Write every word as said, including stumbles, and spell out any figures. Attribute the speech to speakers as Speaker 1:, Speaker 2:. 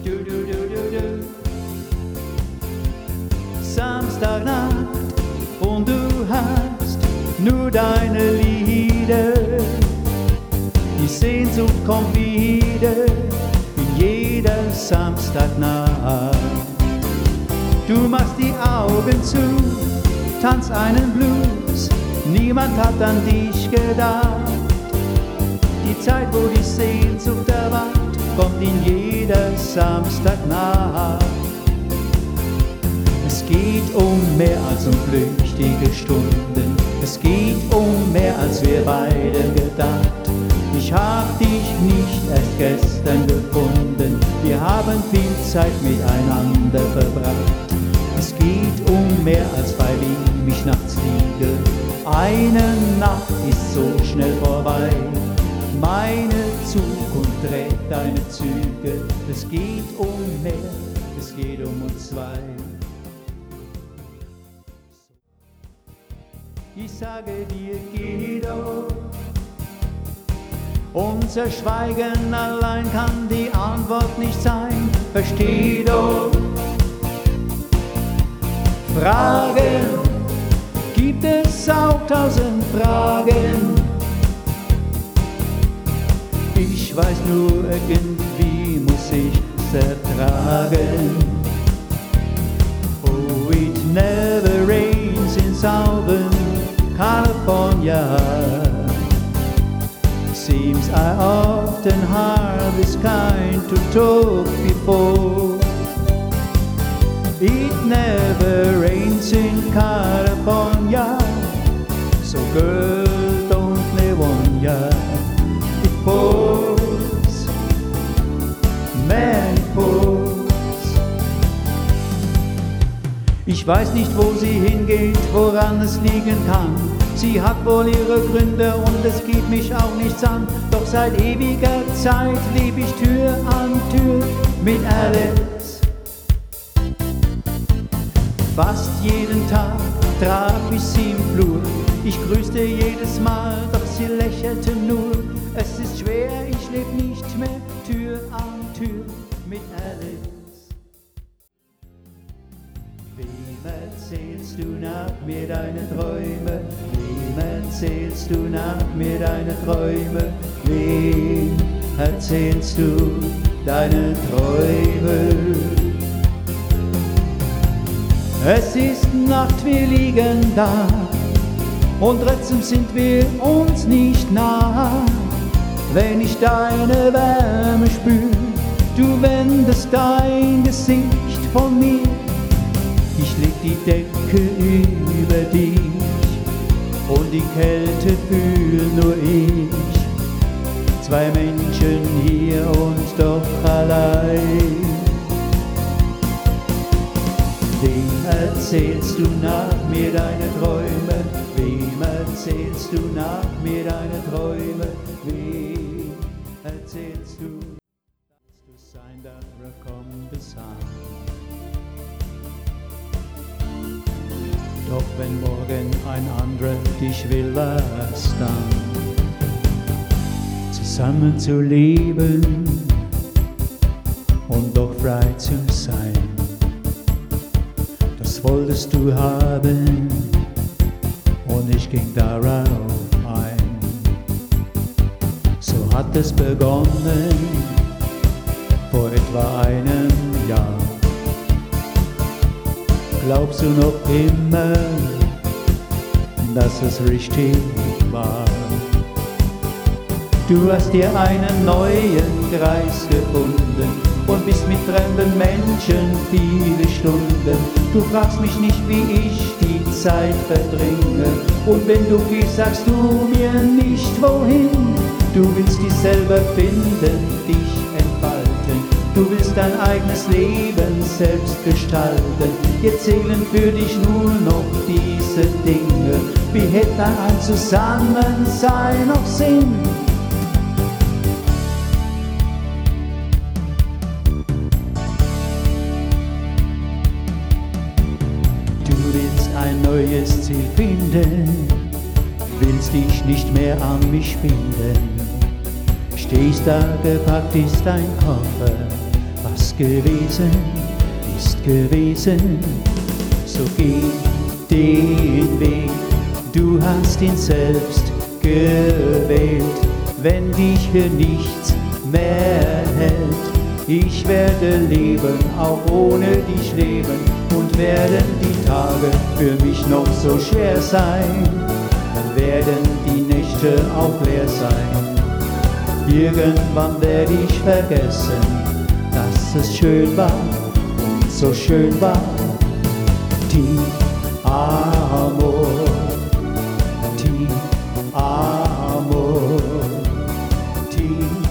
Speaker 1: Du, du, du, du, du. Samstagnacht und du hast nur deine Lieder. Die Sehnsucht kommt wieder in jeder Samstagnacht. Du machst die Augen zu, tanzt einen Blues, niemand hat an dich gedacht. Die Zeit, wo die Sehnsucht erwacht, kommt in jeder Samstagnacht. Es geht um mehr als um flüchtige Stunden, es geht um mehr als wir beide gedacht. Ich hab dich nicht erst gestern gefunden, wir haben viel Zeit miteinander verbracht. Es geht um mehr als weil ich mich nachts liege, eine Nacht ist so schnell vorbei. Meine Zukunft trägt deine Züge, es geht um mehr, es geht um uns zwei. Ich sage dir, geh doch, unser Schweigen allein kann die Antwort nicht sein, versteh doch. Fragen, gibt es auch tausend Fragen. Ich weiß nur, irgendwie muss ich's ertragen. Oh, it never rains in Southern California. Seems I often heard this kind to talk before. It never rains in California, so girl, don't pneumonia. It pours, man, it pours. Ich weiß nicht, wo sie hingeht, woran es liegen kann. Sie hat wohl ihre Gründe und es geht mich auch nichts an. Doch seit ewiger Zeit leb ich Tür an Tür mit Alice. Fast jeden Tag traf ich sie im Flur. Ich grüßte jedes Mal, doch sie lächelte nur. Es ist schwer, ich leb nicht mehr Tür an Tür mit Alice. Wem erzählst du nach mir deine Träume? Wem erzählst du nach mir deine Träume? Wem erzählst du deine Träume? Es ist Nacht, wir liegen da und trotzdem sind wir uns nicht nah. Wenn ich deine Wärme spür, du wendest dein Gesicht von mir. Ich leg die Decke über dich und die Kälte fühl nur ich. Zwei Menschen hier und doch allein. Wem erzählst du nach mir deine Träume? Wem erzählst du nach mir deine Träume? Wem erzählst du, dass du sein, da kommt es an. Doch wenn morgen ein anderer dich will, was dann? Zusammen zu leben und doch frei zu sein. Das wolltest du haben und ich ging darauf ein. So hat es begonnen vor etwa einem Jahr. Glaubst du noch immer, dass es richtig war? Du hast dir einen neuen Kreis gefunden und bist mit fremden Menschen viele Stunden. Du fragst mich nicht, wie ich die Zeit verdringe. Und wenn du gehst, sagst du mir nicht wohin. Du willst dich selber finden, dich entfalten. Du willst dein eigenes Leben selbst gestalten. Jetzt zählen für dich nur noch diese Dinge. Wie hätte ein Zusammensein noch Sinn? Du willst ein neues Ziel finden, willst dich nicht mehr an mich binden. Stehst da, gepackt ist dein Koffer, Was gewesen, ist gewesen, so geh den Weg, du hast ihn selbst gewählt, wenn dich hier nichts mehr hält. Ich werde leben, auch ohne dich leben, und werden die Tage für mich noch so schwer sein, dann werden die Nächte auch leer sein. Irgendwann werde ich vergessen, dass es schön war und so schön war. Ti amor, ti amor, ti